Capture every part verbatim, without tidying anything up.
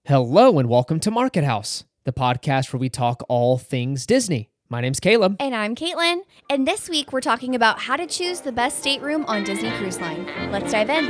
Hello and welcome to Market House, the podcast where we talk all things Disney. My name's Caleb. And I'm Caitlin. And this week we're talking about how to choose the best stateroom on Disney Cruise Line. Let's dive in.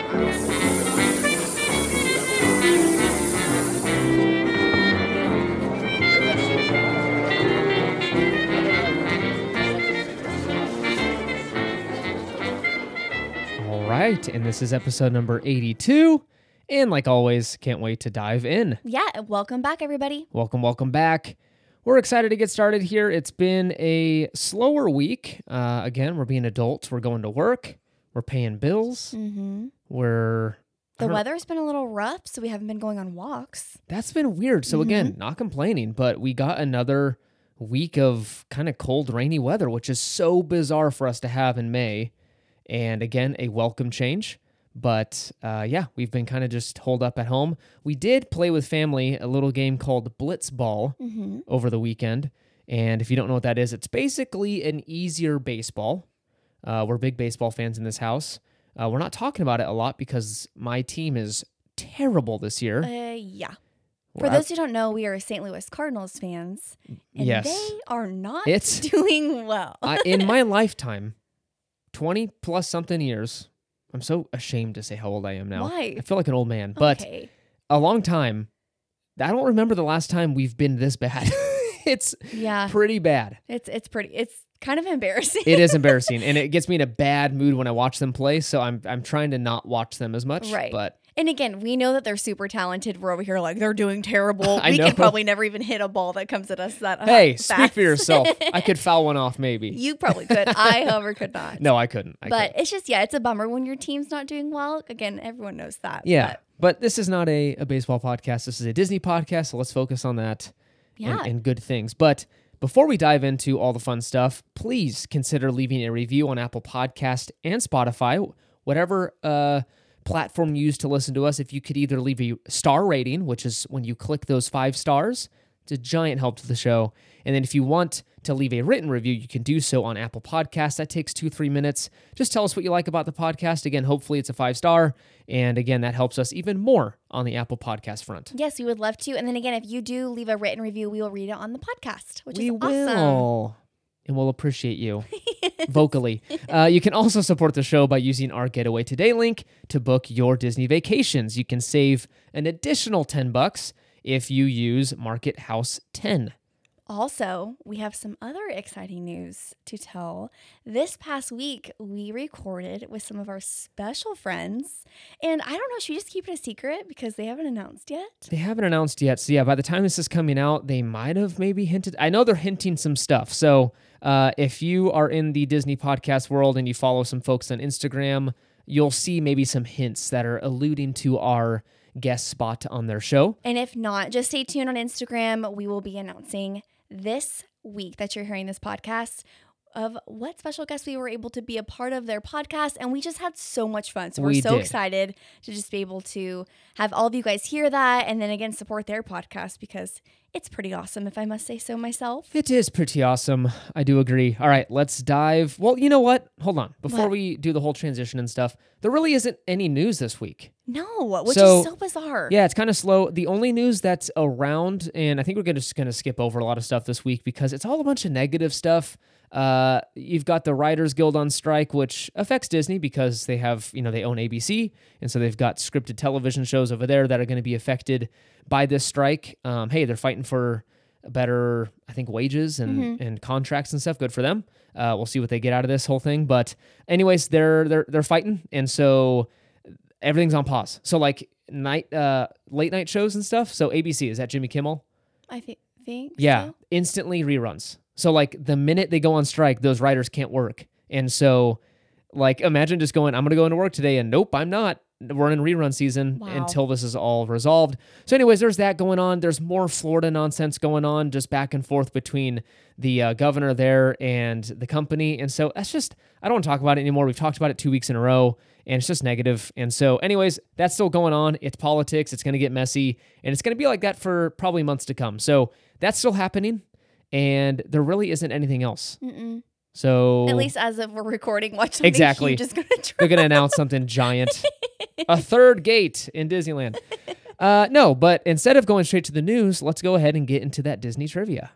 All right, and this is episode number eighty-two. And like always, can't wait to dive in. Yeah, welcome back, everybody. Welcome, welcome back. We're excited to get started here. It's been a slower week. Uh, again, we're being adults. We're going to work. We're paying bills. Mm-hmm. We're... The weather's been a little rough, so we haven't been going on walks. That's been weird. So again, Mm-hmm. not complaining, but we got another week of kind of cold, rainy weather, which is so bizarre for us to have in May. And again, a welcome change. But uh, yeah, we've been kind of just holed up at home. We did play with family a little game called Blitzball Mm-hmm. over the weekend. And if you don't know what that is, it's basically an easier baseball. Uh, we're big baseball fans in this house. Uh, we're not talking about it a lot because my team is terrible this year. Uh, yeah. We're For out- those who don't know, we are Saint Louis Cardinals fans, and Yes. they are not It's- doing well. I, in my lifetime, twenty plus something years, I'm so ashamed to say how old I am now. Why? I feel like an old man, but okay. a long time. I don't remember the last time we've been this bad. It's Yeah, pretty bad. it's it's pretty. It's kind of embarrassing. It is embarrassing, and it gets me in a bad mood when I watch them play. So I'm I'm trying to not watch them as much. Right. But And again, we know that they're super talented. We're over here like they're doing terrible. I we know. could probably never even hit a ball that comes at us that uh, hey, fast. speak for yourself. I could foul one off maybe. You probably could. I, however, could not. No, I couldn't. I but couldn't. it's just, yeah, it's a bummer when your team's not doing well. Again, everyone knows that. Yeah, But but this is not a, a baseball podcast. This is a Disney podcast. So let's focus on that. yeah. and, and good things. But before we dive into all the fun stuff, please consider leaving a review on Apple Podcast and Spotify, whatever uh, platform you use to listen to us. If you could either leave a star rating, which is when you click those five stars, it's a giant help to the show. And then if you want to leave a written review, you can do so on Apple Podcasts. That takes two, three minutes. Just tell us what you like about the podcast. Again, hopefully it's a five star. And again, that helps us even more on the Apple Podcast front. Yes, we would love to. And then again, if you do leave a written review, we will read it on the podcast, which we is awesome. will. And we'll appreciate you vocally. Uh, you can also support the show by using our Getaway Today link to book your Disney vacations. You can save an additional ten bucks if you use Market House ten. Also, we have some other exciting news to tell. This past week, we recorded with some of our special friends. And I don't know, should we just keep it a secret because they haven't announced yet? They haven't announced yet. So yeah, by the time this is coming out, they might have maybe hinted. I know they're hinting some stuff. So uh, if you are in the Disney podcast world and you follow some folks on Instagram, you'll see maybe some hints that are alluding to our guest spot on their show. And if not, just stay tuned on Instagram. We will be announcing this week that you're hearing this podcast of what special guests we were able to be a part of their podcast. And we just had so much fun. So we're We so did. excited to just be able to have all of you guys hear that. And then again, support their podcast because it's pretty awesome, if I must say so myself. It is pretty awesome. I do agree. All right, let's dive. Well, you know what? Hold on. Before What? we do the whole transition and stuff, there really isn't any news this week. No, which So- is so bizarre. Yeah, it's kind of slow. The only news that's around, and I think we're gonna, just going to skip over a lot of stuff this week because it's all a bunch of negative stuff. Uh, you've got the Writers Guild on strike, which affects Disney because they have, you know, they own A B C, and so they've got scripted television shows over there that are going to be affected by this strike. Um, hey, they're fighting for better, I think, wages and, and contracts and stuff. Good for them. Uh, we'll see what they get out of this whole thing. But anyways, they're they're they're fighting, and so everything's on pause. So like night, uh, late night shows and stuff. So A B C, is that Jimmy Kimmel? I thi- think Yeah, so. instantly reruns. So like the minute they go on strike, those writers can't work. And so like imagine just going, I'm going to go into work today and nope, I'm not. We're in rerun season Wow. until this is all resolved. So anyways, there's that going on. There's more Florida nonsense going on just back and forth between the uh, governor there and the company. And so that's just, I don't want to talk about it anymore. We've talked about it two weeks in a row and it's just negative. And so anyways, that's still going on. It's politics. It's going to get messy and it's going to be like that for probably months to come. So that's still happening. And there really isn't anything else. Mm-mm. So At least as of we're recording, watch something Exactly. huge is going to they're going to announce something giant. A third gate in Disneyland. Uh, no, but instead of going straight to the news, let's go ahead and get into that Disney trivia.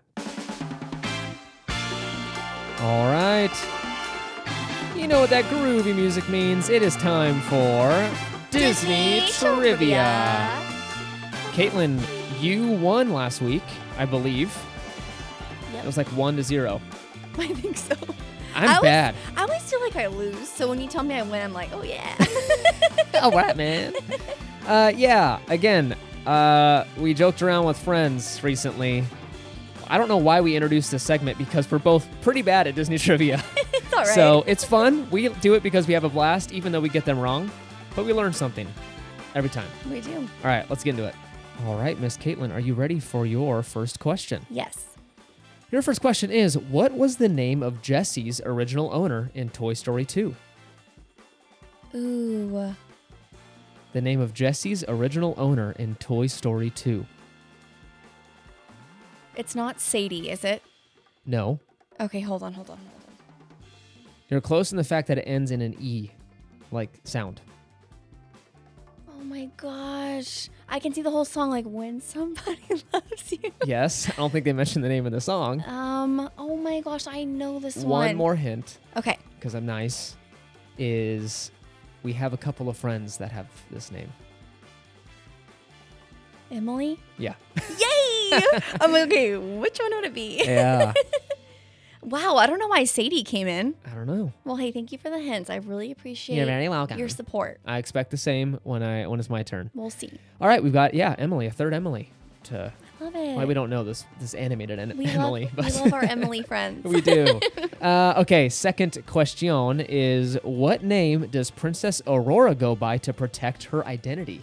All right. You know what that groovy music means. It is time for Disney, Disney Trivia. Caitlin, you won last week, I believe. Yep. It was like one to zero. I think so. I'm I always, bad. I always feel like I lose, so when you tell me I win, I'm like, oh yeah. All right, man. Uh, yeah, again, uh, we joked around with friends recently. I don't know why we introduced this segment because we're both pretty bad at Disney trivia. It's all right. So it's fun. We do it because we have a blast, even though we get them wrong. But we learn something every time. We do. All right, let's get into it. All right, Miss Caitlin, are you ready for your first question? Yes. Your first question is, what was the name of Jesse's original owner in Toy Story two? Ooh. The name of Jesse's original owner in Toy Story two. It's not Sadie, is it? No. Okay, hold on, hold on, hold on. You're close in the fact that it ends in an E, like sound. Oh my gosh. I can see the whole song like When Somebody Loves You. Yes, I don't think they mentioned the name of the song. Um, oh my gosh, I know this one. One more hint, Okay. because I'm nice, is we have a couple of friends that have this name. Emily? Yeah. Yay! I'm like, okay, which one would it be? Yeah. Wow, I don't know why Sadie came in. I don't know. Well, hey, thank you for the hints. I really appreciate You're very welcome. your support. I expect the same when I when it's my turn. We'll see. All right, we've got, yeah, Emily, a third Emily. To I love it. Why we don't know this this animated en- we Emily. Love, but we love our Emily friends. We do. Uh, okay, second question is, what name does Princess Aurora go by to protect her identity?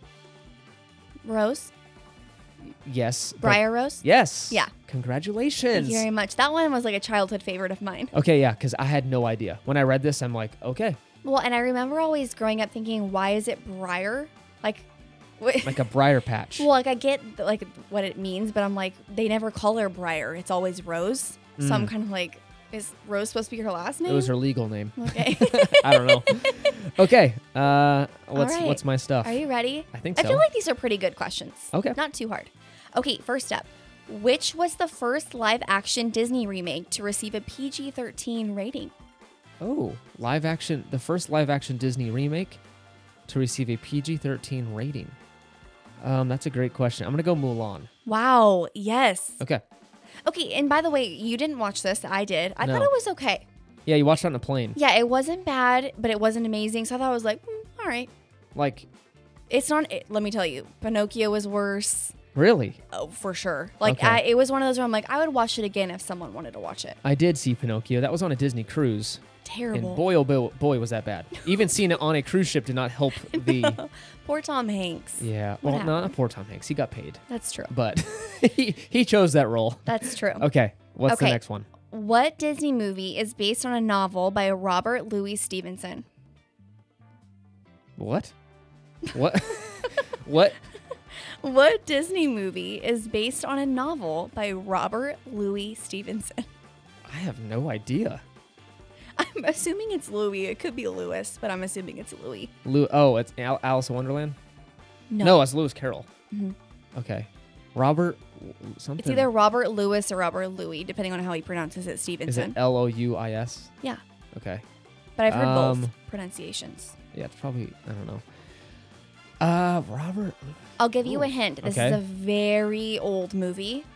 Rose? Yes. but- Briar Rose? Yes. Yeah. Congratulations. Thank you very much. That one was like a childhood favorite of mine. Okay, yeah, because I had no idea. When I read this, I'm like, okay, Well, and I remember always growing up thinking, why is it Briar? Like, wh- like a briar patch. well, like I get like what it means, but I'm like, they never call her Briar. It's always Rose. So I'm kind of like, is Rose supposed to be her last name? It was her legal name. Okay. I don't know. Okay, uh, what's right. what's my stuff? Are you ready? I think I so. feel like these are pretty good questions. Okay. Not too hard. Okay, first up. Which was the first live action Disney remake to receive a P G thirteen rating? Oh, live action, the first live action Disney remake to receive a P G thirteen rating. Um, that's a great question. I'm gonna go Mulan. Wow, yes. Okay. Okay, and by the way, you didn't watch this. I did. I No. thought it was okay. Yeah, you watched it on a plane. Yeah, it wasn't bad, but it wasn't amazing. So I thought it was like, mm, all right. Like, It's not, it, let me tell you, Pinocchio was worse. really? Oh, for sure. Like, Okay. I, it was one of those where I'm like, I would watch it again if someone wanted to watch it. I did see Pinocchio. That was on a Disney cruise. Terrible. And boy, oh boy, boy, was that bad. Even seeing it on a cruise ship did not help the. Poor Tom Hanks. Yeah. What Well, no, not happened? poor Tom Hanks. He got paid. That's true. But he, he chose that role. That's true. Okay. What's the Okay. next one? What Disney movie is based on a novel by Robert Louis Stevenson? What? What? What? What Disney movie is based on a novel by Robert Louis Stevenson? I have no idea. I'm assuming it's Louis. It could be Lewis, but I'm assuming it's Louis. Lou. Oh, it's Al- Alice in Wonderland. No. No, it's Lewis Carroll. Mhm. Okay. Robert something. It's either Robert Louis or RobertLouis, depending on how he pronounces it, Is Stevenson. it L O U I S? Yeah, Okay. but I've heard Um, both pronunciations. Yeah, it's probably, I don't know. Uh, Robert. I'll give you Ooh, a hint. This okay. is a very old movie,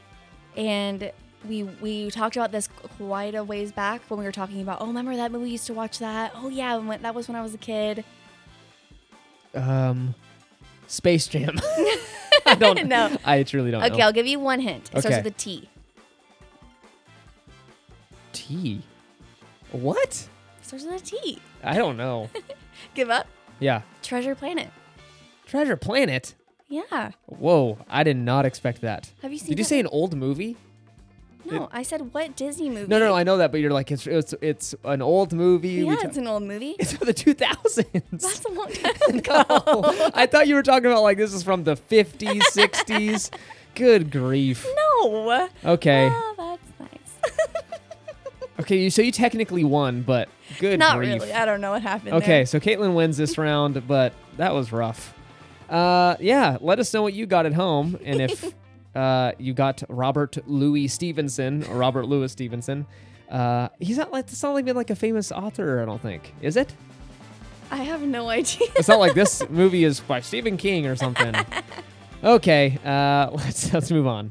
and we we talked about this quite a ways back when we were talking about. Oh, remember that movie? We used to watch that. Oh yeah, when, that was when I was a kid. Um, Space Jam. I don't No. I truly don't Okay, know. I'll give you one hint. It starts Okay. with a T. T. What? It starts with a T. I don't know. Give up. Yeah. Treasure Planet. Treasure Planet. Yeah. Whoa, I did not expect that. Have you seen? Did you that? say an old movie? No, I said what Disney movie? No, no, no, I know that, but you're like, it's it's, it's an old movie. Yeah, We it's ta- an old movie. it's from the two thousands. That's a long time ago. No, I thought you were talking about like this is from the fifties, sixties. Good grief. No. Okay. Oh, that's nice. Okay, you, so you technically won, but good Not grief. really. I don't know what happened. Okay, there. so Caitlin wins this round, but that was rough. Uh, yeah, let us know what you got at home, and if uh, you got Robert Louis Stevenson or Robert Louis Stevenson. Uh, he's not like it's not even like a famous author, I don't think. Is it? I have no idea. It's not like this movie is by Stephen King or something. Okay, uh, let's let's move on.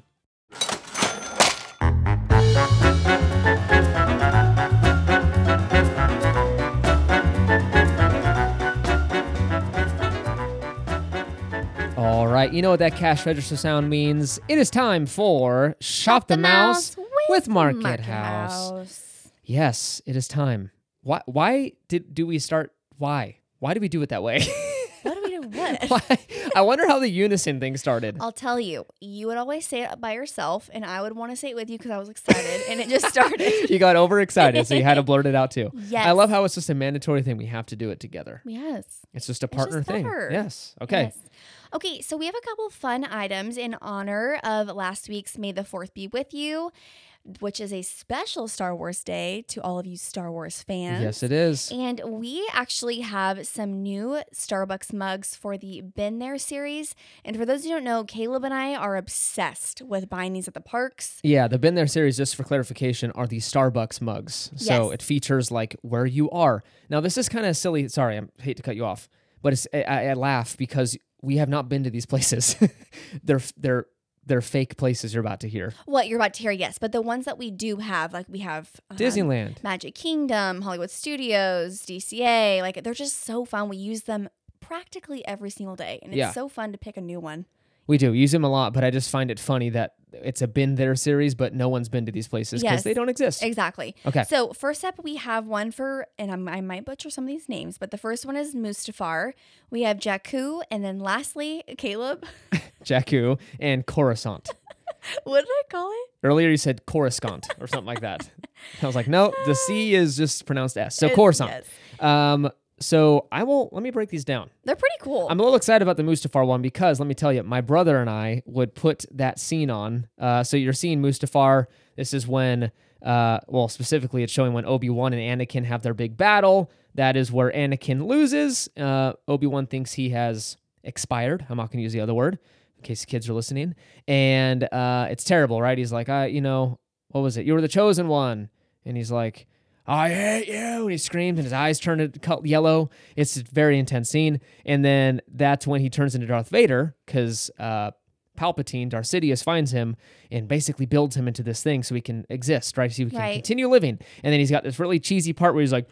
All right, you know what that cash register sound means. It is time for Shop the, the Mouse, Mouse with Market, Market House. House. Yes, it is time. Why Why did do we start? Why? Why do we do it that way? What do we do? What? Why? I wonder how the unison thing started. I'll tell you. You would always say it by yourself, and I would want to say it with you because I was excited, and it just started. You got overexcited, so you had to blurt it out too. Yes. I love how it's just a mandatory thing. We have to do it together. Yes. It's just a partner just thing. better. Yes. Okay. Yes. Okay, so we have a couple fun items in honor of last week's May the fourth Be With You, which is a special Star Wars Day to all of you Star Wars fans. Yes, it is. And we actually have some new Starbucks mugs for the Been There series. And for those who don't know, Caleb and I are obsessed with buying these at the parks. Yeah, the Been There series, just for clarification, are the Starbucks mugs. So Yes. it features like where you are. Now, this is kind of silly. Sorry, I hate to cut you off, but it's, I, I laugh because we have not been to these places. they're they're they're fake places you're about to hear. What you're about to hear, yes. But the ones that we do have, like we have um, Disneyland, Magic Kingdom, Hollywood Studios, D C A, like they're just so fun. We use them practically every single day. And it's Yeah. so fun to pick a new one. We do use them a lot, but I just find it funny that it's a Been There series, but no one's been to these places because Yes. they don't exist. Exactly. Okay. So first up, we have one for, and I'm, I might butcher some of these names, but the first one is Mustafar. We have Jakku, and then lastly, Caleb. Jakku and Coruscant. What did I call it? Earlier you said Coruscant or something like that. I was like, no, the C is just pronounced S. So It- Coruscant. yes. Um, so I will, let me break these down. They're pretty cool. I'm a little excited about the Mustafar one because let me tell you, my brother and I would put that scene on. Uh, so you're seeing Mustafar. This is when, uh, well, specifically it's showing when Obi-Wan and Anakin have their big battle. That is where Anakin loses. Uh, Obi-Wan thinks he has expired. I'm not going to use the other word in case kids are listening. And uh, it's terrible, right? He's like, I, you know, what was it? You were the chosen one. And he's like, I hate you. And he screams and his eyes turn to cut yellow. It's a very intense scene. And then that's when he turns into Darth Vader because uh, Palpatine, Darth Sidious, finds him and basically builds him into this thing so he can exist, right? So he can Right. continue living. And then he's got this really cheesy part where he's like,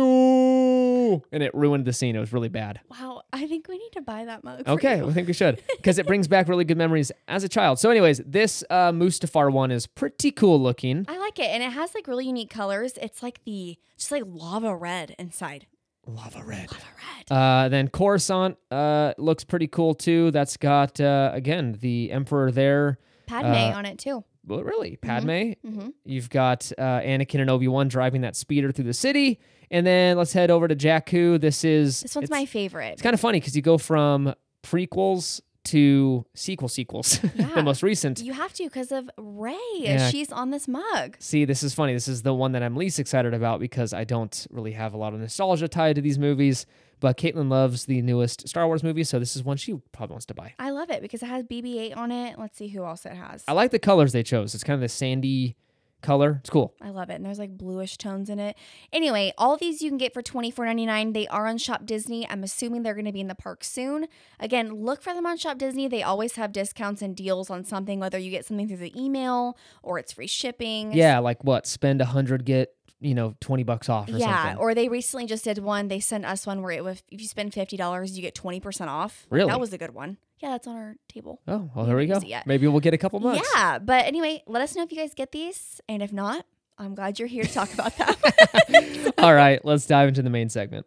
no. And it ruined the scene. It was really bad. Wow. I think we need to buy that mug. for Okay, you. I think we should because it brings back really good memories as a child. So anyways, this uh, Mustafar one is pretty cool looking. I like it. And it has like really unique colors. It's like the, just like lava red inside. Lava red. Lava red. Uh, then Coruscant uh, looks pretty cool too. That's got, uh, again, the Emperor there. Padme uh, on it too. Well, really? Padme? Mm-hmm. You've got uh, Anakin and Obi-Wan driving that speeder through the city. And then let's head over to Jakku. This is... This one's it's, my favorite. It's kind of funny because you go from prequels to sequel sequels. Yeah. The most recent. You have to because of Rey. Yeah. She's on this mug. See, this is funny. This is the one that I'm least excited about because I don't really have a lot of nostalgia tied to these movies. But Caitlin loves the newest Star Wars movie, so this is one she probably wants to buy. I love it because it has B B eight on it. Let's see who else it has. I like the colors they chose. It's kind of the sandy color. It's cool. I love it. And there's like bluish tones in it. Anyway, all of these you can get for twenty-four ninety-nine. They are on Shop Disney. I'm assuming they're going to be in the park soon. Again, look for them on Shop Disney. They always have discounts and deals on something, whether you get something through the email or it's free shipping. Yeah, like what? Spend a hundred, get, you know, twenty bucks off or Yeah, something. or they recently just did one. They sent us one where it was if you spend fifty dollars, you get twenty percent off. Really? That was a good one. Yeah, that's on our table. Oh, well, there we go. haven't used it yet. Maybe we'll get a couple months. Yeah, but anyway, let us know if you guys get these. And if not, I'm glad you're here to talk about that. All right, let's dive into the main segment.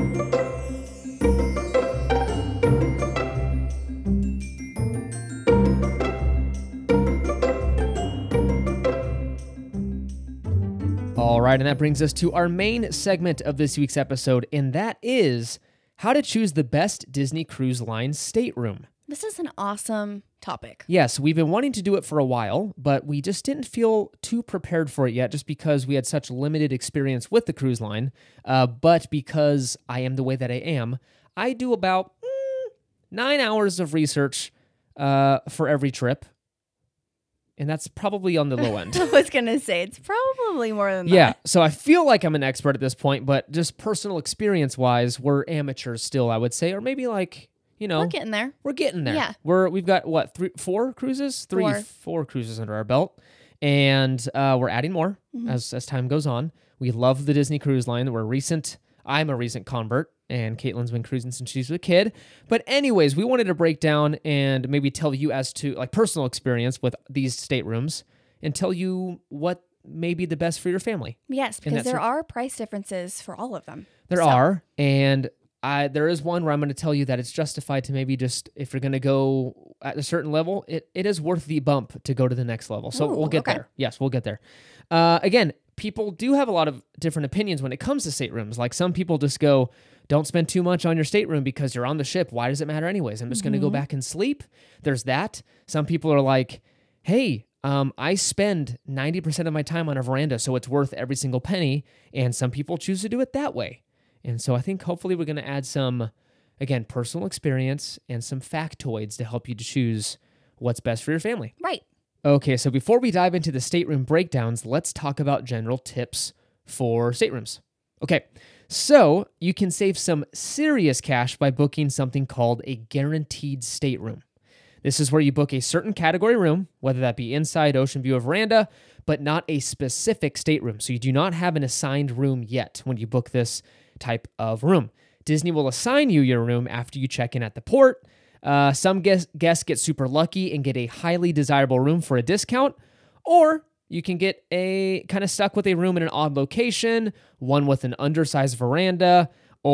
All right, and that brings us to our main segment of this week's episode, and that is how to choose the best Disney Cruise Line stateroom. This is an awesome topic. Yes, we've been wanting to do it for a while, but we just didn't feel too prepared for it yet just because we had such limited experience with the cruise line. Uh, but because I am the way that I am, I do about mm, nine hours of research uh, for every trip. And that's probably on the low end. I was going to say, it's probably more than Yeah, that. so I feel like I'm an expert at this point, but just personal experience-wise, we're amateurs still, I would say, or maybe like, you know, We're getting there. we're getting there. Yeah. We're we've got what three, four cruises, three, Four. four cruises under our belt, and uh, we're adding more Mm-hmm. as as time goes on. We love the Disney Cruise Line. We're recent. I'm a recent convert, and Caitlin's been cruising since she was a kid. But anyways, we wanted to break down and maybe tell you as to like personal experience with these staterooms, and tell you what may be the best for your family. Yes, And because that's there what- are price differences for all of them. There So- are, and I there is one where I'm going to tell you that it's justified to maybe just if you're going to go at a certain level, it, it is worth the bump to go to the next level. So Ooh, we'll get okay. there. Yes, we'll get there. Uh, again, people do have a lot of different opinions when it comes to staterooms. Like some people just go, "Don't spend too much on your stateroom because you're on the ship. Why does it matter anyways? I'm just going to go back and sleep." There's that. Some people are like, "Hey, um, I spend ninety percent of my time on a veranda, so it's worth every single penny." And some people choose to do it that way. And so I think hopefully we're going to add some, again, personal experience and some factoids to help you to choose what's best for your family. Right. Okay, so before we dive into the stateroom breakdowns, let's talk about general tips for staterooms. Okay, so you can save some serious cash by booking something called a guaranteed stateroom. This is where you book a certain category room, whether that be inside, ocean view, or veranda, but not a specific stateroom. So you do not have an assigned room yet when you book this type of room. Disney will assign you your room after you check in at the port. Uh, some guests, guests get super lucky and get a highly desirable room for a discount, or you can get a kind of stuck with a room in an odd location, one with an undersized veranda,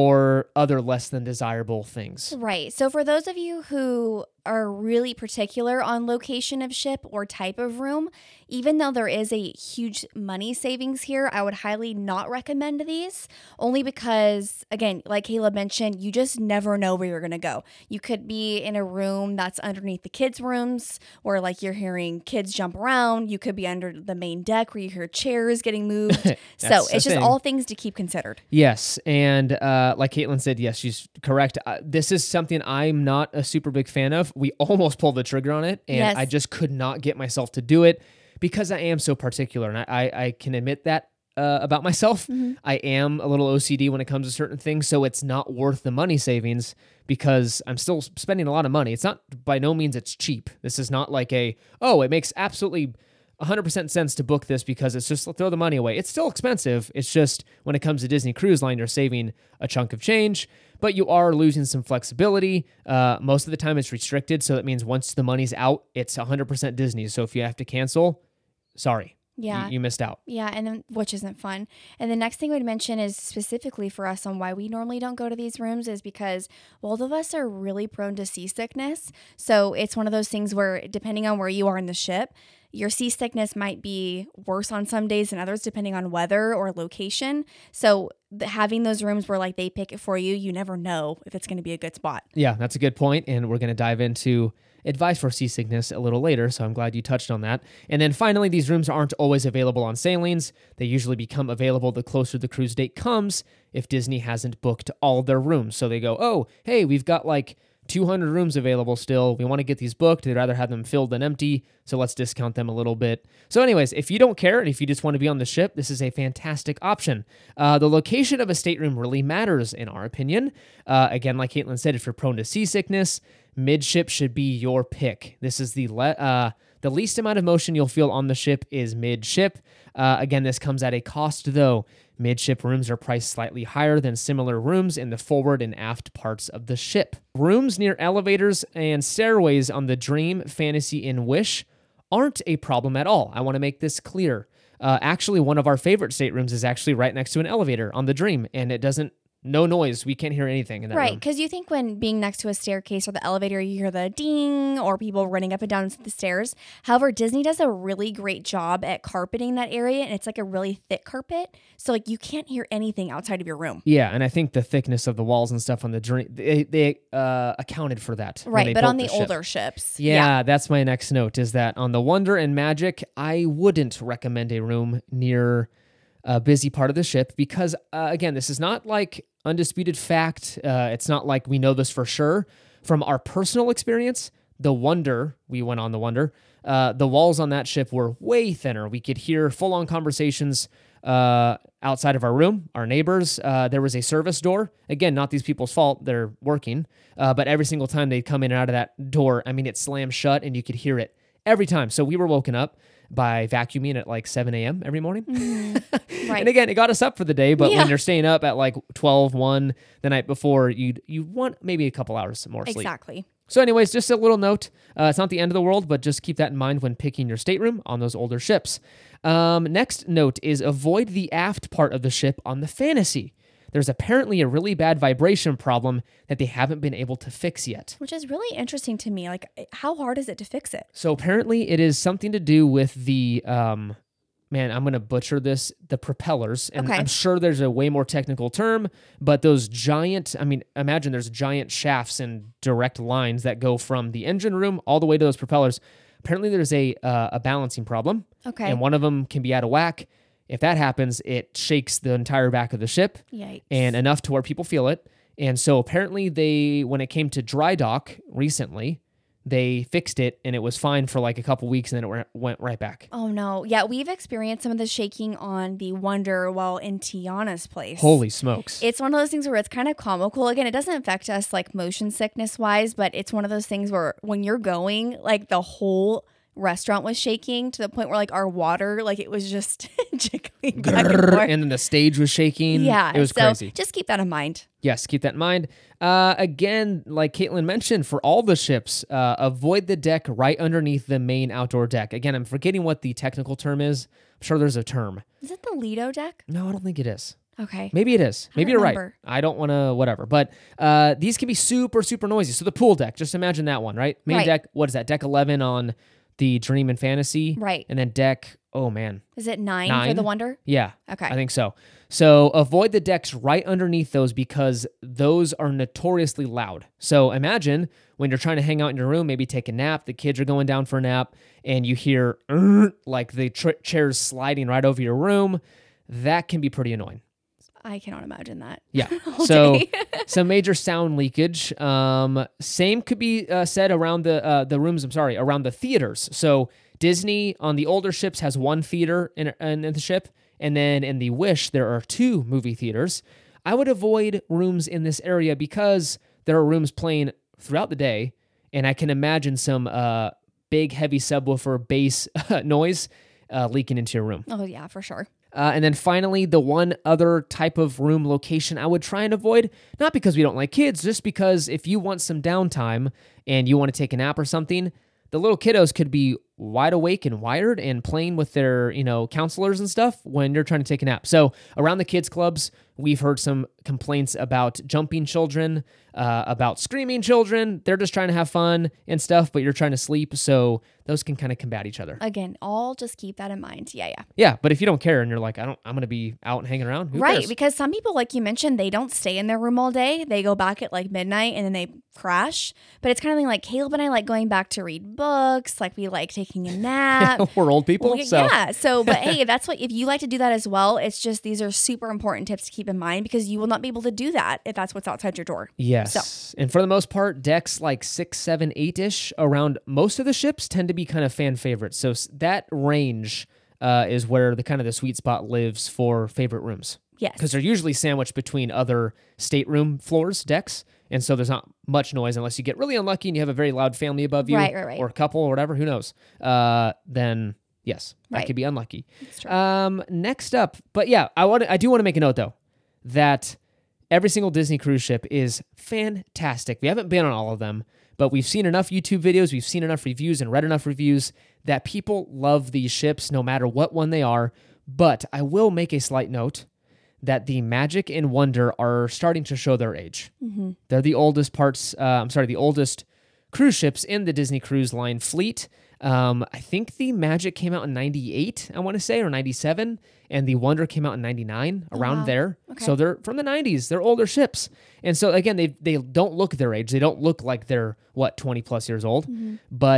or other less than desirable things. Right. So for those of you who are really particular on location of ship or type of room, even though there is a huge money savings here, I would highly not recommend these, only because, again, like Caleb mentioned, you just never know where you're going to go. You could be in a room that's underneath the kids' rooms where like you're hearing kids jump around. You could be under the main deck where you hear chairs getting moved. So That's the it's just thing. all things to keep considered. Yes, and uh, like Caitlin said, yes, she's correct. Uh, this is something I'm not a super big fan of. We almost pulled the trigger on it, and Yes. I just could not get myself to do it because I am so particular, and I, I, I can admit that uh, about myself. Mm-hmm. I am a little O C D when it comes to certain things, so it's not worth the money savings because I'm still spending a lot of money. It's not, by no means it's cheap. This is not like a, oh, it makes absolutely one hundred percent sense to book this because it's just throw the money away. It's still expensive. It's just when it comes to Disney Cruise Line, you're saving a chunk of change, but you are losing some flexibility. Uh, most of the time it's restricted. So that means once the money's out, it's one hundred percent Disney. So if you have to cancel, sorry, Yeah. you, you missed out. Yeah, and then which isn't fun. And the next thing we'd mention is specifically for us on why we normally don't go to these rooms is because both of us are really prone to seasickness. So it's one of those things where depending on where you are in the ship, your seasickness might be worse on some days than others depending on weather or location. So the, having those rooms where like they pick it for you, you never know if it's going to be a good spot. Yeah, that's a good point, and we're going to dive into advice for seasickness a little later, so I'm glad you touched on that. And then finally, these rooms aren't always available on sailings. They usually become available the closer the cruise date comes if Disney hasn't booked all their rooms. So they go, oh, hey, we've got like two hundred rooms available still. We want to get these booked. They'd rather have them filled than empty, so let's discount them a little bit. So anyways, if you don't care and if you just want to be on the ship, this is a fantastic option. Uh, the location of a stateroom really matters, in our opinion. Uh, again, like Caitlin said, if you're prone to seasickness, midship should be your pick. This is the le- uh, the least amount of motion you'll feel on the ship is midship. Uh, again, this comes at a cost, though. Midship rooms are priced slightly higher than similar rooms in the forward and aft parts of the ship. Rooms near elevators and stairways on the Dream, Fantasy, and Wish aren't a problem at all. I want to make this clear. Uh, actually, one of our favorite staterooms is actually right next to an elevator on the Dream, and it doesn't, no noise. We can't hear anything in that Right, room. because you think when being next to a staircase or the elevator, you hear the ding or people running up and down the stairs. However, Disney does a really great job at carpeting that area, and it's like a really thick carpet. So like you can't hear anything outside of your room. Yeah, and I think the thickness of the walls and stuff on the Dream, they, they uh, accounted for that. when they Right, but built on the, ship. older ships. Yeah, that's my next note, is that on the Wonder and Magic, I wouldn't recommend a room near a busy part of the ship because, uh, again, this is not like undisputed fact. Uh, it's not like we know this for sure, from our personal experience, the Wonder, we went on the Wonder, uh, the walls on that ship were way thinner. We could hear full-on conversations uh, outside of our room, our neighbors. Uh, there was a service door. Again, not these people's fault. They're working. Uh, but every single time they'd come in and out of that door, I mean, it slammed shut and you could hear it every time. So we were woken up by vacuuming at like seven a.m. every morning. Mm-hmm. Right. And again, it got us up for the day, but Yeah. when you're staying up at like twelve, one the night before, you'd, you want maybe a couple hours more sleep. Exactly. So anyways, just a little note. Uh, it's not the end of the world, but just keep that in mind when picking your stateroom on those older ships. Um, next note is avoid the aft part of the ship on the Fantasy. There's apparently a really bad vibration problem that they haven't been able to fix yet. Which is really interesting to me. Like, how hard is it to fix it? So apparently it is something to do with the, um, man, I'm going to butcher this, the propellers. And Okay. I'm sure there's a way more technical term, but those giant, I mean, imagine there's giant shafts and direct lines that go from the engine room all the way to those propellers. Apparently there's a, uh, a balancing problem. Okay. And one of them can be out of whack. If that happens, it shakes the entire back of the ship. Yikes. And enough to where people feel it. And so apparently they, when it came to dry dock recently, they fixed it and it was fine for like a couple weeks and then it went- went right back. Oh, no. Yeah, we've experienced some of the shaking on the Wonder while in Tiana's place. Holy smokes. It's one of those things where it's kind of comical. Again, it doesn't affect us like motion sickness wise, but it's one of those things where when you're going, like the whole restaurant was shaking to the point where like our water, like it was just jiggling back and Grrr, forth. and then the stage was shaking. Yeah, It was so crazy. just keep that in mind. Yes, keep that in mind. Uh, again, like Caitlin mentioned, for all the ships, uh, avoid the deck right underneath the main outdoor deck. Again, I'm forgetting what the technical term is. I'm sure there's a term. Is it the Lido deck? No, I don't think it is. Okay. Maybe it is. Maybe don't you're remember. right. I don't want to, whatever. But uh, these can be super, super noisy. So the pool deck, just imagine that one, right? Main Right. deck, what is that? Deck eleven on the Dream and Fantasy. Right. And then deck, oh man. Is it nine, for Nine? the Wonder? Yeah. Okay. I think so. So avoid the decks right underneath those because those are notoriously loud. So imagine when you're trying to hang out in your room, maybe take a nap, the kids are going down for a nap, and you hear "Er," like the tr- chairs sliding right over your room. That can be pretty annoying. I cannot imagine that. Yeah. All So day. some major sound leakage. Um, same could be uh, said around the uh, the rooms. I'm sorry, around the theaters. So Disney on the older ships has one theater in, in, in the ship, and then in the Wish there are two movie theaters. I would avoid rooms in this area because there are rooms playing throughout the day, and I can imagine some uh, big heavy subwoofer bass noise uh, leaking into your room. Oh, yeah, for sure. Uh, and then finally, the one other type of room location I would try and avoid, not because we don't like kids, just because if you want some downtime and you want to take a nap or something, the little kiddos could be wide awake and wired and playing with their, you know, counselors and stuff when you're trying to take a nap. So around the kids clubs, we've heard some complaints about jumping children, uh, about screaming children. They're just trying to have fun and stuff, but you're trying to sleep. So those can kind of combat each other. Again, all just keep that in mind. Yeah, yeah. Yeah, but if you don't care and you're like, I don't, I'm going to be out and hanging around. Who Right, cares? because some people, like you mentioned, they don't stay in their room all day. They go back at like midnight and then they crash. But it's kind of like Caleb and I like going back to read books. Like we like taking a nap. We're old people, Well, so yeah. So, but hey, that's what, if you like to do that as well, it's just, these are super important tips to keep in mind because you will not be able to do that if that's what's outside your door. yes. And for the most part, decks like six, seven, eight ish around most of the ships tend to be kind of fan favorites. So s- that range uh, is where the kind of the sweet spot lives for favorite rooms. Yes. Because they're usually sandwiched between other stateroom floors, decks. And so there's not much noise unless you get really unlucky and you have a very loud family above you Right, right, right. or a couple or whatever, who knows. Uh, then yes, that Right. could be unlucky. That's true. Um, next up, but yeah, I want I do want to make a note though that every single Disney cruise ship is fantastic. We haven't been on all of them, but we've seen enough YouTube videos, we've seen enough reviews and read enough reviews that people love these ships no matter what one they are. But I will make a slight note that the Magic and Wonder are starting to show their age. Mm-hmm. They're the oldest parts, uh, I'm sorry, the oldest cruise ships in the Disney Cruise Line fleet. Um, I think the Magic came out in ninety-eight, I want to say, or ninety-seven, and the Wonder came out in ninety-nine, around wow. there. Okay. So they're from the nineties. They're older ships. And so, again, they they don't look their age. They don't look like they're, what, twenty plus years old. Mm-hmm. But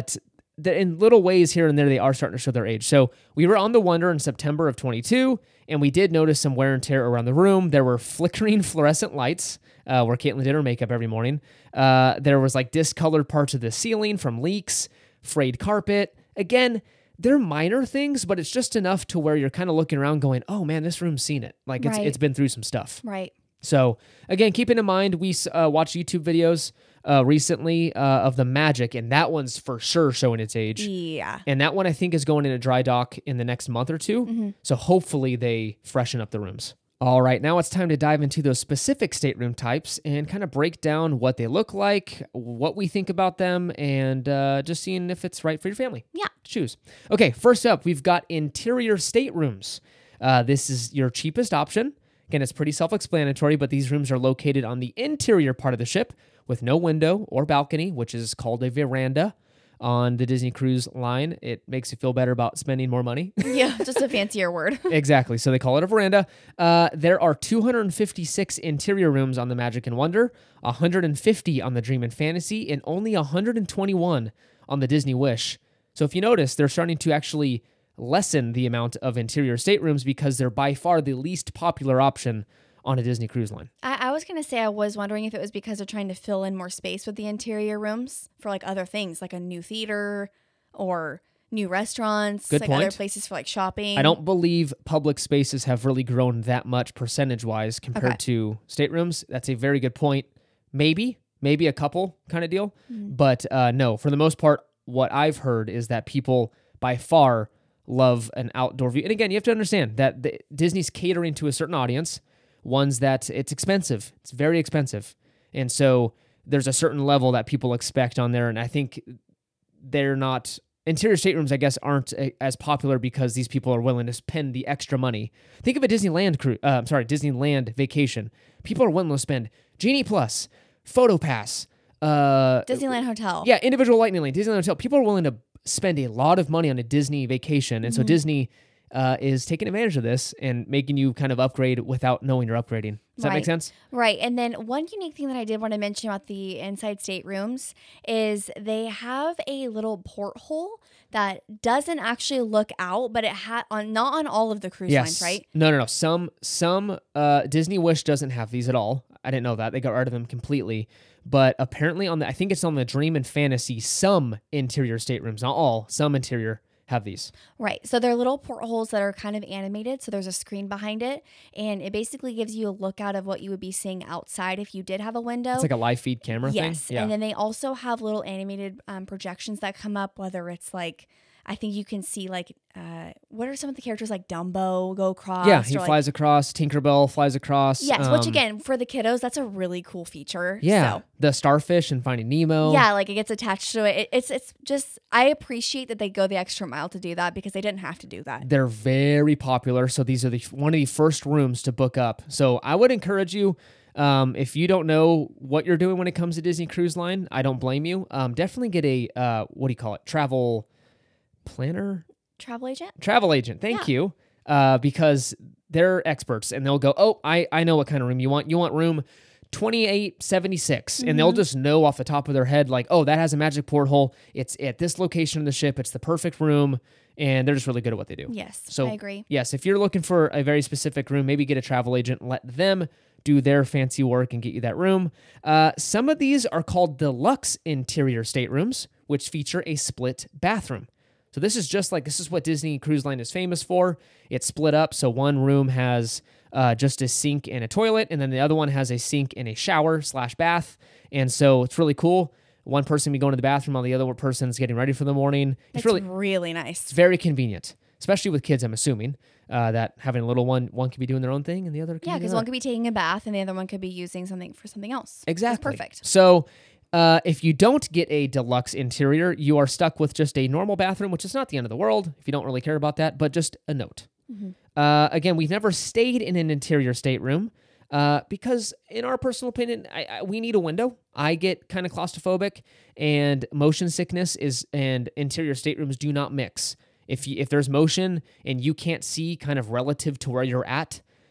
the, in little ways here and there, they are starting to show their age. So we were on the Wonder in September of twenty-two, and we did notice some wear and tear around the room. There were flickering fluorescent lights uh, where Caitlin did her makeup every morning. Uh, there was like discolored parts of the ceiling from leaks, frayed carpet. Again, they're minor things, but it's just enough to where you're kind of looking around going, oh man, this room's seen it. Like it's Right. it's been through some stuff. Right. So again, keeping in mind, we uh, watched YouTube videos uh, recently uh, of the Magic, and that one's for sure showing its age. Yeah. And that one I think is going in a dry dock in the next month or two. Mm-hmm. So hopefully they freshen up the rooms. All right, now it's time to dive into those specific stateroom types and kind of break down what they look like, what we think about them, and uh, just seeing if it's right for your family. Yeah. To choose. Okay, first up, we've got interior staterooms. Uh, this is your cheapest option. Again, it's pretty self-explanatory, but these rooms are located on the interior part of the ship with no window or balcony, which is called a veranda. On the Disney Cruise Line, it makes you feel better about spending more money. Yeah, just a fancier word. Exactly. So they call it a veranda. Uh, there are two hundred fifty-six interior rooms on the Magic and Wonder, one hundred fifty on the Dream and Fantasy, and only one hundred twenty-one on the Disney Wish. So if you notice, they're starting to actually lessen the amount of interior staterooms because they're by far the least popular option on a Disney Cruise Line. I, I was going to say, I was wondering if it was because they're trying to fill in more space with the interior rooms for like other things, like a new theater or new restaurants, Good like point. other places for like shopping. I don't believe public spaces have really grown that much percentage-wise compared Okay. to staterooms. That's a very good point. Maybe, maybe a couple kind of deal. Mm. But uh, no, for the most part, what I've heard is that people by far love an outdoor view. And again, you have to understand that the, Disney's catering to a certain audience, ones that it's expensive. It's very expensive. And so there's a certain level that people expect on there. And I think they're not... Interior staterooms, I guess, aren't a, as popular because these people are willing to spend the extra money. Think of a Disneyland cruise. Uh, I'm sorry, Disneyland vacation. People are willing to spend Genie Plus, Photo Pass, uh, Disneyland Hotel. yeah, individual Lightning Lane, Disneyland Hotel. People are willing to spend a lot of money on a Disney vacation, and so Mhm. Disney uh, is taking advantage of this and making you kind of upgrade without knowing you're upgrading. Does that make Right. sense? Right. And then one unique thing that I did want to mention about the inside staterooms is they have a little porthole that doesn't actually look out, but it had on not on all of the cruise lines, right? No, no, no. Some some uh, Disney Wish doesn't have these at all. I didn't know that. They got rid of them completely. But apparently on the I think it's on the Dream and Fantasy, some interior staterooms, not all, some interior have these. Right. So they're little portholes that are kind of animated. So there's a screen behind it. And it basically gives you a look out of what you would be seeing outside if you did have a window. It's like a live feed camera yes. thing. Yeah. And then they also have little animated um, projections that come up, whether it's like, I think you can see like, uh, what are some of the characters like Dumbo go across? yeah, he or, like, flies across. Tinkerbell flies across. Yes, which um, again, for the kiddos, that's a really cool feature. Yeah, So. the starfish and Finding Nemo. Yeah, like it gets attached to it. it. It's it's just I appreciate that they go the extra mile to do that because they didn't have to do that. They're very popular. So these are the one of the first rooms to book up. So I would encourage you, um, if you don't know what you're doing when it comes to Disney Cruise Line, I don't blame you. Um, definitely get a uh, what do you call it? Travel planner, Travel agent? travel agent. Thank you, uh, because they're experts and they'll go, oh, I I know what kind of room you want. You want room twenty-eight seventy-six, and they'll Mhm. just know off the top of their head, like, oh, that has a magic porthole. It's at this location of the ship. It's the perfect room, and they're just really good at what they do. Yes, So- I agree. Yes, if you're looking for a very specific room, maybe get a travel agent, let them do their fancy work and get you that room. Uh, some of these are called deluxe interior staterooms, which feature a split bathroom. So this is just like, this is what Disney Cruise Line is famous for. It's split up, so one room has uh, just a sink and a toilet, and then the other one has a sink and a shower slash bath. And so it's really cool. One person be going to the bathroom while the other person's getting ready for the morning. It's It's really really nice. it's very convenient, especially with kids, I'm assuming, uh, that having a little one, one could be doing their own thing and the other can Yeah, be because doing one could be taking a bath and the other one could be using something for something else. It's Exactly. perfect. So uh, if you don't get a deluxe interior, you are stuck with just a normal bathroom, which is not the end of the world if you don't really care about that, but just a note. Mhm. Uh, again, we've never stayed in an interior stateroom uh, because, in our personal opinion, I, I, we need a window. I get kind of claustrophobic, and motion sickness is and interior staterooms do not mix. If you, if there's motion and you can't see kind of relative to where you're at,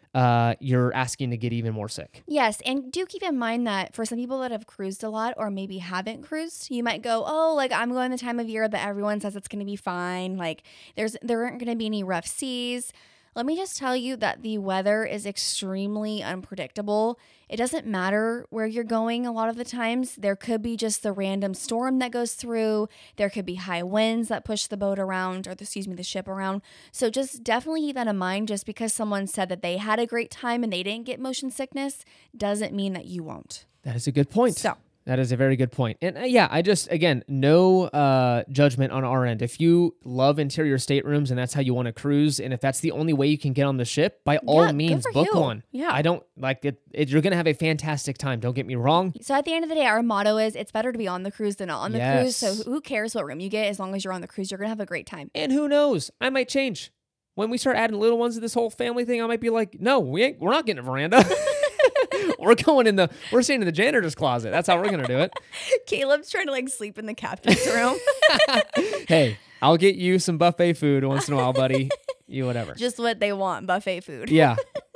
uh, you're asking to get even more sick. Yes, and do keep in mind that for some people that have cruised a lot or maybe haven't cruised, you might go, "Oh, like I'm going the time of year that everyone says it's going to be fine. Like there's there aren't going to be any rough seas." Let me just tell you that the weather is extremely unpredictable. It doesn't matter where you're going a lot of the times. There could be just the random storm that goes through. There could be high winds that push the boat around or, the, excuse me, the ship around. So just definitely keep that in mind. Just because someone said that they had a great time and they didn't get motion sickness doesn't mean that you won't. That is a good point. So. That is a very good point. And uh, yeah, I just, again, no uh, judgment on our end. If you love interior staterooms and that's how you want to cruise, and if that's the only way you can get on the ship, by all Yeah, means, good for book you. one. Yeah. I don't, like, it, it, you're going to have a fantastic time. Don't get me wrong. So at the end of the day, our motto is it's better to be on the cruise than not on the cruise. So Yes. who cares what room you get? As long as you're on the cruise, you're going to have a great time. And who knows? I might change. When we start adding little ones to this whole family thing, I might be like, no, we ain't, we're not getting a veranda. We're going in the, we're staying in the janitor's closet. That's how we're going to do it. Caleb's trying to like sleep in the captain's room. Hey, I'll get you some buffet food once in a while, buddy. You whatever. Just what they want, buffet food. Yeah.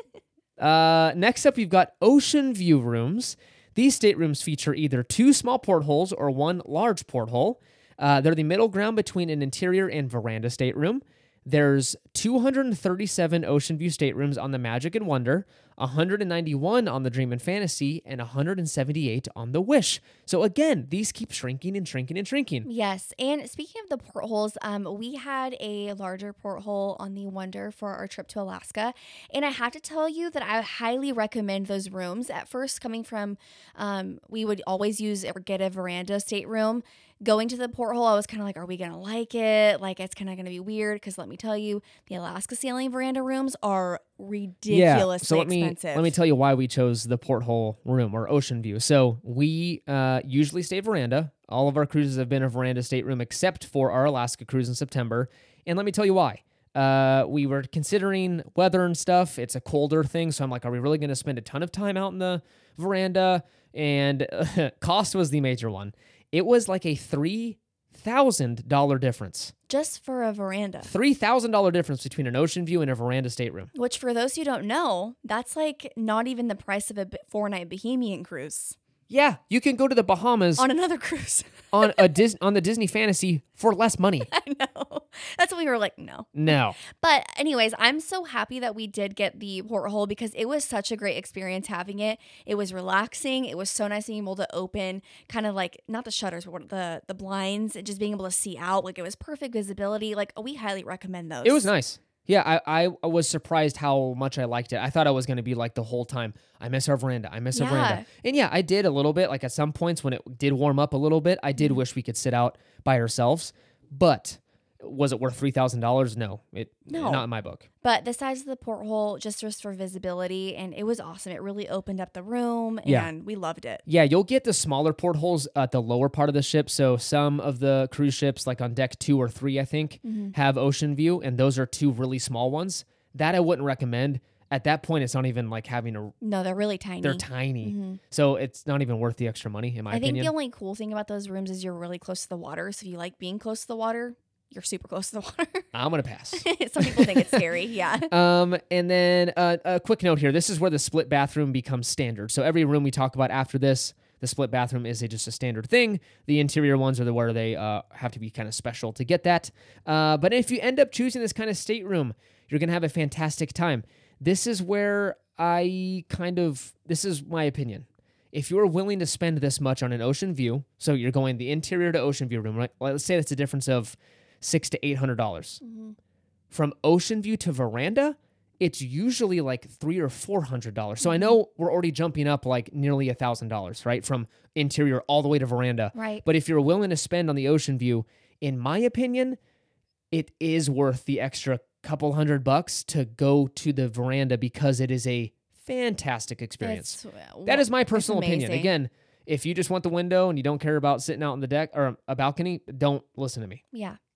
Uh, next up, we've got ocean view rooms. These staterooms feature either two small portholes or one large porthole. Uh, they're the middle ground between an interior and veranda stateroom. There's two hundred thirty-seven ocean view staterooms on the Magic and Wonder, one hundred ninety-one on the Dream and Fantasy, and one hundred seventy-eight on the Wish. So again, these keep shrinking and shrinking and shrinking. Yes, and speaking of the portholes, um, we had a larger porthole on the Wonder for our trip to Alaska, and I have to tell you that I highly recommend those rooms. At first, coming from, um, we would always use or get a veranda stateroom. Going to the porthole, I was kind of like, are we going to like it? Like, it's kind of going to be weird because let me tell you, the Alaska sailing veranda rooms are ridiculously so let me, expensive. Let me tell you why we chose the porthole room or ocean view. So we uh, usually stay veranda. All of our cruises have been a veranda stateroom except for our Alaska cruise in September. And let me tell you why. Uh, we were considering weather and stuff. It's a colder thing. So I'm like, are we really going to spend a ton of time out in the veranda? And uh, cost was the major one. It was like a three thousand dollars difference. Just for a veranda. three thousand dollars difference between an ocean view and a veranda stateroom. Which, for those who don't know, that's like not even the price of a four-night Bohemian cruise. Yeah, you can go to the Bahamas On another cruise. on a Dis- on the Disney Fantasy for less money. I know. That's when we were like, no. No. But anyways, I'm so happy that we did get the porthole because it was such a great experience having it. It was relaxing. It was so nice being able to open kind of like, not the shutters, but the, the blinds and just being able to see out. Like it was perfect visibility. Like we highly recommend those. It was nice. Yeah, I, I was surprised how much I liked it. I thought I was going to be like the whole time, I miss our veranda, I miss our Yeah. veranda. And yeah, I did a little bit. Like at some points when it did warm up a little bit, I did Mhm. wish we could sit out by ourselves. But was it worth three thousand dollars? No, it No. not in my book. But the size of the porthole just was for visibility, and it was awesome. It really opened up the room, and Yeah. we loved it. Yeah, you'll get the smaller portholes at the lower part of the ship. So some of the cruise ships, like on deck two or three, I think, Mhm. have ocean view, and those are two really small ones. That I wouldn't recommend. At that point, it's not even like having a. No, they're really tiny. They're tiny, Mhm. so it's not even worth the extra money, in my I think opinion. the only cool thing about those rooms is you're really close to the water. So if you like being close to the water, you're super close to the water. I'm gonna pass. Some people think it's scary. Yeah. Um, and then uh, a quick note here. This is where the split bathroom becomes standard. So every room we talk about after this, the split bathroom is a, just a standard thing. The interior ones are the where they uh, have to be kind of special to get that. Uh, but if you end up choosing this kind of stateroom, you're gonna have a fantastic time. This is where I kind of, this is my opinion. If you're willing to spend this much on an ocean view, so you're going the interior to ocean view room, right? Let's say that's a difference of six to eight hundred dollars. Mm-hmm. From ocean view to veranda, it's usually like three or four hundred dollars. So I Mm-hmm. know we're already jumping up like nearly a thousand dollars, right? From interior all the way to veranda. Right. But if you're willing to spend on the ocean view, in my opinion, it is worth the extra couple hundred bucks to go to the veranda because it is a fantastic experience. It's, uh, That is my it's personal opinion. amazing. Again, if you just want the window and you don't care about sitting out on the deck or a balcony, don't listen to me. Yeah.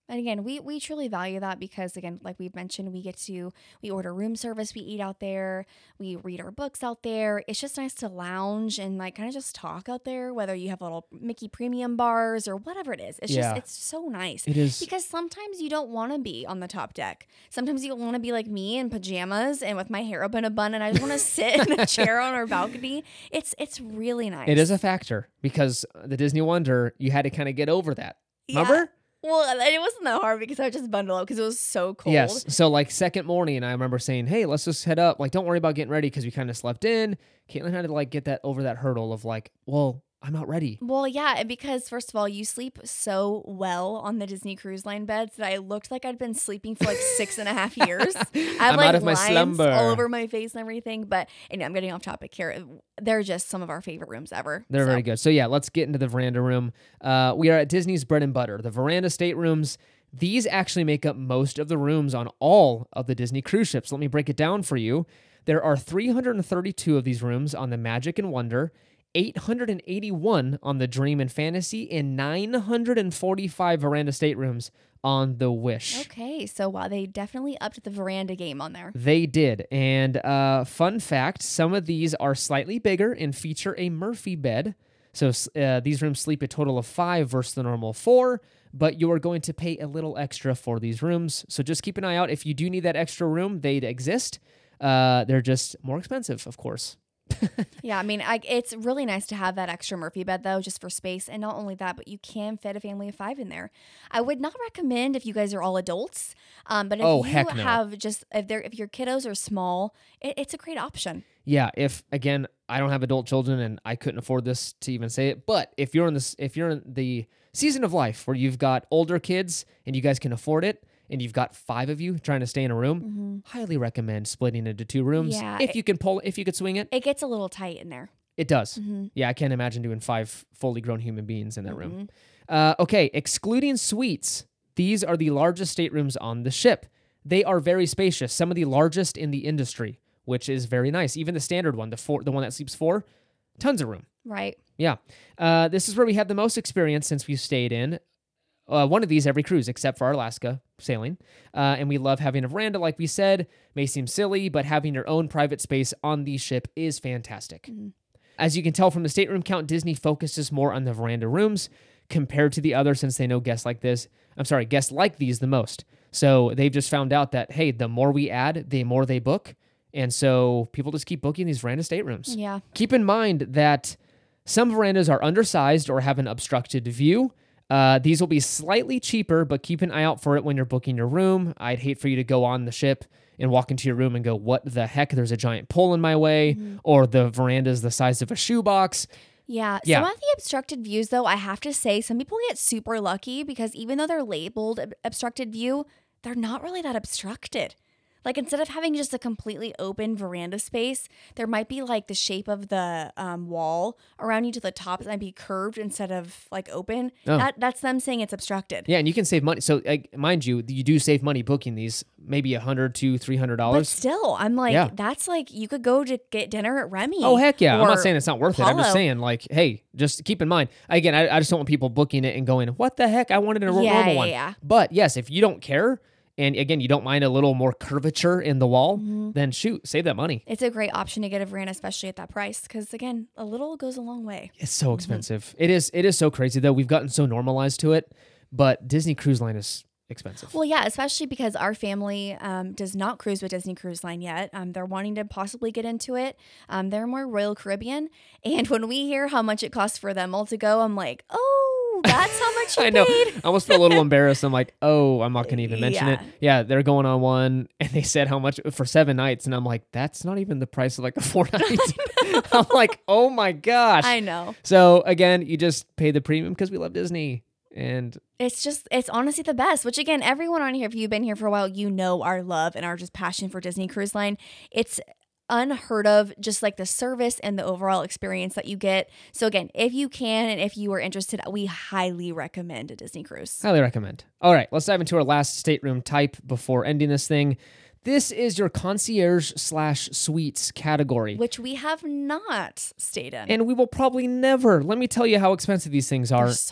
And again, we we truly value that because, again, like we've mentioned, we get to, we order room service, we eat out there, we read our books out there. It's just nice to lounge and like kind of just talk out there, whether you have little Mickey premium bars or whatever it is. It's Yeah. just, it's so nice. It is. Because sometimes you don't want to be on the top deck. Sometimes you want to be like me in pajamas and with my hair up in a bun and I just want to sit in a chair on our balcony. It's it's really nice. It is a factor because the Disney Wonder, you had to kind of get over that. Remember? Yeah. Well, it wasn't that hard because I just bundled up because it was so cold. Yes. So like second morning, I remember saying, hey, let's just head up. Like, don't worry about getting ready because we kind of slept in. Caitlin had to like get that over that hurdle of like, well, I'm not ready. Well, yeah, because first of all, you sleep so well on the Disney Cruise Line beds that I looked like I'd been sleeping for like six and a half years. I have I'm like out of my lines slumber. all over my face and everything. But anyway, I'm getting off topic here. They're just some of our favorite rooms ever. They're so. very good. So yeah, let's get into the veranda room. Uh, we are at Disney's Bread and Butter, the veranda staterooms. These actually make up most of the rooms on all of the Disney cruise ships. Let me break it down for you. There are three hundred thirty-two of these rooms on the Magic and Wonder, eight hundred eighty-one on the Dream and Fantasy, and nine hundred forty-five veranda staterooms on the Wish. Okay, so wow, they definitely upped the veranda game on there. They did. And uh, fun fact, some of these are slightly bigger and feature a Murphy bed. So uh, these rooms sleep a total of five versus the normal four, but you are going to pay a little extra for these rooms. So just keep an eye out. If you do need that extra room, they exist. Uh, they're just more expensive, of course. Yeah, I mean, I, it's really nice to have that extra Murphy bed, though, just for space. And not only that, but you can fit a family of five in there. I would not recommend if you guys are all adults, um, but if Oh, you heck no. have just, if they're, if your kiddos are small, it, it's a great option. Yeah, if again, I don't have adult children and I couldn't afford this to even say it, but if you're in this if you're in the season of life where you've got older kids and you guys can afford it and you've got five of you trying to stay in a room, Mm-hmm. highly recommend splitting into two rooms Yeah, if it- you can pull if you could swing it. It gets a little tight in there. It does. Mm-hmm. Yeah, I can't imagine doing five fully grown human beings in that Mm-hmm. room. Uh, okay, excluding suites, these are the largest staterooms on the ship. They are very spacious, some of the largest in the industry, which is very nice. Even the standard one, the four, the one that sleeps four, tons of room. Right. Yeah. Uh, this is where we had the most experience since we stayed in uh, one of these every cruise, except for our Alaska sailing. Uh, and we love having a veranda, like we said. May seem silly, but having your own private space on the ship is fantastic. Mm-hmm. As you can tell from the stateroom count, Disney focuses more on the veranda rooms compared to the others since they know guests like this. I'm sorry, guests like these the most. So they've just found out that, hey, the more we add, the more they book. And so people just keep booking these veranda staterooms. Yeah. Keep in mind that some verandas are undersized or have an obstructed view. Uh, these will be slightly cheaper, but keep an eye out for it when you're booking your room. I'd hate for you to go on the ship and walk into your room and go, what the heck? There's a giant pole in my way, Mm-hmm. or the veranda is the size of a shoebox. Yeah. Yeah. Some of the obstructed views, though, I have to say, some people get super lucky because even though they're labeled ob- obstructed view, they're not really that obstructed. Like instead of having just a completely open veranda space, there might be like the shape of the um, wall around you to the top might be curved instead of like open. Oh. That that's them saying it's obstructed. Yeah, and you can save money. So, like, mind you, you do save money booking these, maybe a hundred to three hundred But dollars. still, I'm like, Yeah. that's like you could go to get dinner at Remy. Oh heck yeah! I'm or not saying it's not worth it. I'm just Apollo. saying, like, hey, just keep in mind. Again, I, I just don't want people booking it and going, "What the heck? I wanted a ro- Yeah, normal yeah, one." yeah. But yes, if you don't care, and again, you don't mind a little more curvature in the wall, Mm-hmm. then shoot, save that money. It's a great option to get a veranda, especially at that price, because again, a little goes a long way. It's so expensive. It is. It is so crazy though. We've gotten so normalized to it, but Disney Cruise Line is expensive. Well, yeah, especially because our family um, does not cruise with Disney Cruise Line yet. Um, they're wanting to possibly get into it. Um, they're more Royal Caribbean. And when we hear how much it costs for them all to go, I'm like, oh, that's how much you I know. paid. I almost feel a little embarrassed. I'm like, oh, I'm not going to even mention it. Yeah. Yeah, they're going on one, and they said how much for seven nights, and I'm like, that's not even the price of like a four nights. I'm like, oh my gosh. I know. So again, you just pay the premium because we love Disney, and It's just, it's honestly the best, which again, everyone on here, if you've been here for a while, you know our love and our just passion for Disney Cruise Line. It's unheard of, just like the service and the overall experience that you get. So again, if you can and if you are interested, we highly recommend a Disney cruise. highly recommend. All right, let's dive into our last stateroom type before ending this thing. This is your concierge slash suites category. Which we have not stayed in. And we will probably never. Let me tell you how expensive these things are. They're so expensive.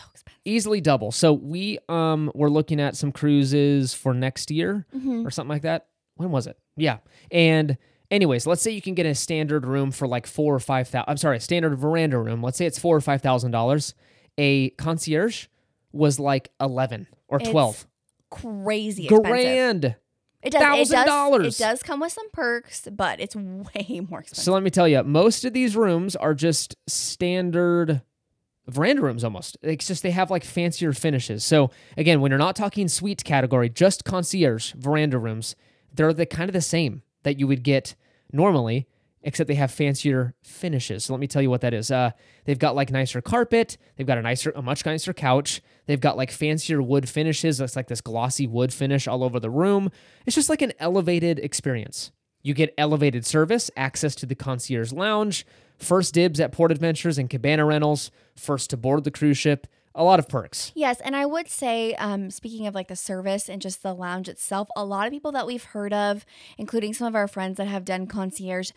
Easily double. So we um were looking at some cruises for next year Mm-hmm. or something like that. When was it? Yeah. And anyways, let's say you can get a standard room for like four or five thousand. I'm sorry, a standard veranda room. Let's say it's four or five thousand dollars. A concierge was like eleven or It's twelve. Crazy expensive. Grand. It does. It Thousand does. dollars. It does come with some perks, but it's way more expensive. So let me tell you, most of these rooms are just standard veranda rooms almost. It's just they have like fancier finishes. So again, when you're not talking suite category, just concierge veranda rooms, they're the kind of the same that you would get normally, except they have fancier finishes. So let me tell you what that is. Uh, they've got like nicer carpet. They've got a nicer, a much nicer couch. They've got like fancier wood finishes. It's like this glossy wood finish all over the room. It's just like an elevated experience. You get elevated service, access to the concierge lounge, first dibs at port adventures and cabana rentals, first to board the cruise ship. A lot of perks. Yes, and I would say, um, speaking of like the service and just the lounge itself, a lot of people that we've heard of, including some of our friends that have done concierge,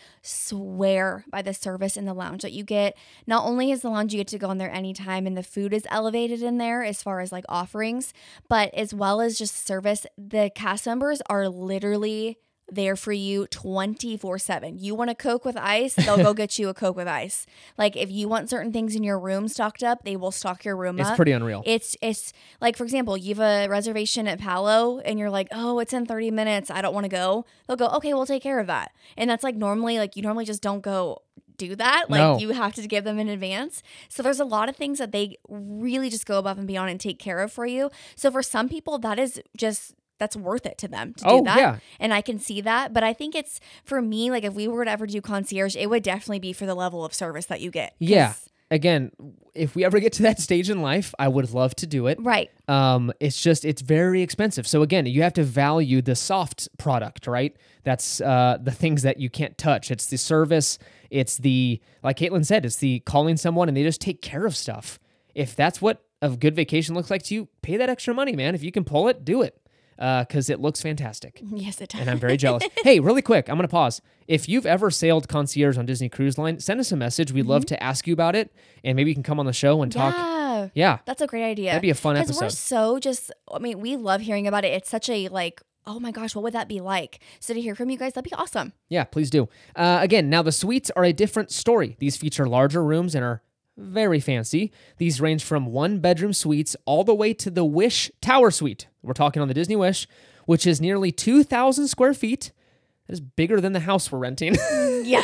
swear by the service in the lounge that you get. Not only is the lounge you get to go in there anytime and the food is elevated in there as far as like offerings, but as well as just service, the cast members are literally there for you twenty-four seven. You want a Coke with ice, they'll go get you a Coke with ice. Like if you want certain things in your room stocked up, they will stock your room It's up. pretty unreal. It's it's like, for example, you have a reservation at Palo and you're like, oh, it's in thirty minutes. I don't want to go. They'll go, okay, we'll take care of that. And that's like normally, like you normally just don't go do that. Like No. you have to give them in advance. So there's a lot of things that they really just go above and beyond and take care of for you. So for some people, that is just that's worth it to them to do Oh, that. yeah. And I can see that. But I think it's for me, like if we were to ever do concierge, it would definitely be for the level of service that you get. 'Cause- Yeah. Again, if we ever get to that stage in life, I would love to do it. Right. Um, it's just, it's very expensive. So again, you have to value the soft product, right? That's uh, the things that you can't touch. It's the service. It's the, like Caitlin said, it's the calling someone and they just take care of stuff. If that's what a good vacation looks like to you, pay that extra money, man. If you can pull it, do it. Because uh, it looks fantastic. Yes, it does. And I'm very jealous. Hey, really quick, I'm going to pause. If you've ever sailed concierge on Disney Cruise Line, send us a message. We'd love to ask you about it. And maybe you can come on the show and talk. Yeah. Yeah. That's a great idea. That'd be a fun Because we're episode. so just, I mean, we love hearing about it. It's such a like, oh my gosh, what would that be like? So to hear from you guys, that'd be awesome. Yeah, please do. Uh, again, now the suites are a different story. These feature larger rooms and are very fancy. These range from one bedroom suites all the way to the Wish Tower Suite. We're talking on the Disney Wish, which is nearly two thousand square feet. That is bigger than the house we're renting. Yeah.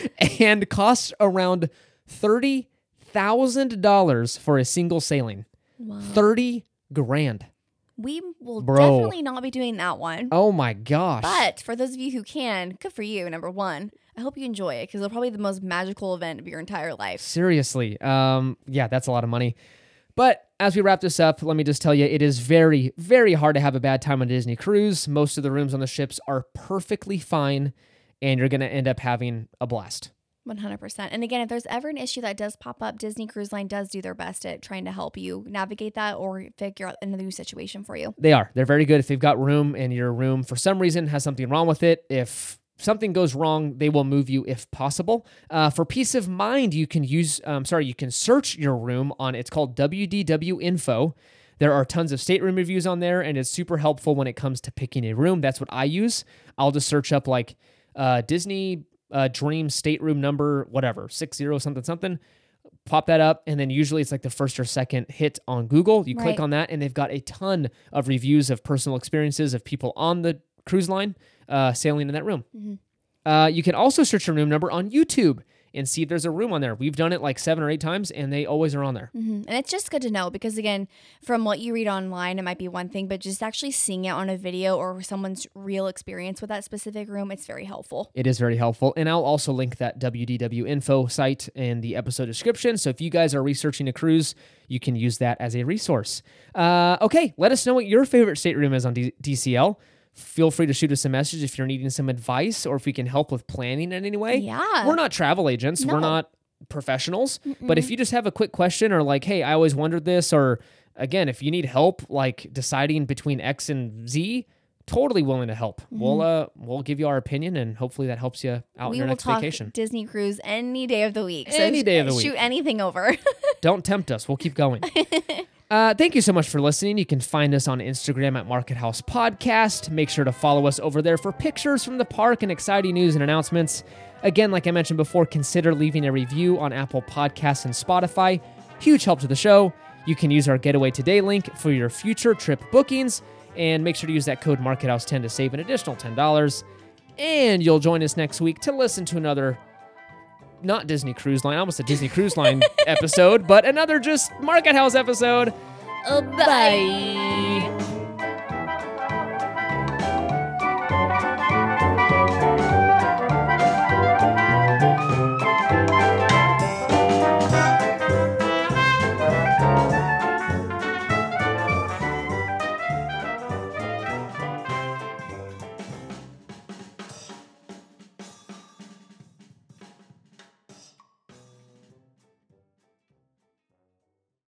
And costs around thirty thousand dollars for a single sailing. Wow. thirty grand. We will Bro. definitely not be doing that one. Oh my gosh. But for those of you who can, good for you, number one. I hope you enjoy it because it'll probably be the most magical event of your entire life. Seriously. Um, yeah, that's a lot of money. But as we wrap this up, let me just tell you, it is very, very hard to have a bad time on a Disney cruise. Most of the rooms on the ships are perfectly fine, and you're going to end up having a blast. one hundred percent. And again, if there's ever an issue that does pop up, Disney Cruise Line does do their best at trying to help you navigate that or figure out a new situation for you. They are. They're very good. If they've got room and your room for some reason has something wrong with it, if something goes wrong, they will move you if possible. Uh, for peace of mind, you can use, um, sorry, you can search your room on, it's called W D W Info. There are tons of stateroom reviews on there, and it's super helpful when it comes to picking a room. That's what I use. I'll just search up like uh, Disney uh, Dream stateroom number, whatever, six zero something something. Pop that up, and then usually it's like the first or second hit on Google. You click Right. on that, and they've got a ton of reviews of personal experiences of people on the cruise line uh, sailing in that room. Mm-hmm. Uh, you can also search your room number on YouTube and see if there's a room on there. We've done it like seven or eight times, and they always are on there. Mm-hmm. And it's just good to know because, again, from what you read online, it might be one thing, but just actually seeing it on a video or someone's real experience with that specific room, it's very helpful. It is very helpful. And I'll also link that W D W Info site in the episode description. So if you guys are researching a cruise, you can use that as a resource. Uh, okay, let us know what your favorite stateroom is on D- DCL. Feel free to shoot us a message if you're needing some advice or if we can help with planning in any way. Yeah. We're not travel agents. No. We're not professionals. But if you just have a quick question or like, hey, I always wondered this, or again, if you need help like deciding between X and Z, totally willing to help. We'll uh we'll give you our opinion and hopefully that helps you out We in your will next talk vacation. Disney cruise any day of the week. So Any day of the shoot week. anything over. Don't tempt us. We'll keep going. Uh, thank you so much for listening. You can find us on Instagram at Market House Podcast. Make sure to follow us over there for pictures from the park and exciting news and announcements. Again, like I mentioned before, consider leaving a review on Apple Podcasts and Spotify. Huge help to the show. You can use our Getaway Today link for your future trip bookings, and make sure to use that code Market House ten to save an additional ten dollars. And you'll join us next week to listen to another, not Disney Cruise Line, almost a Disney Cruise Line episode, but another just Market House episode. Uh, bye.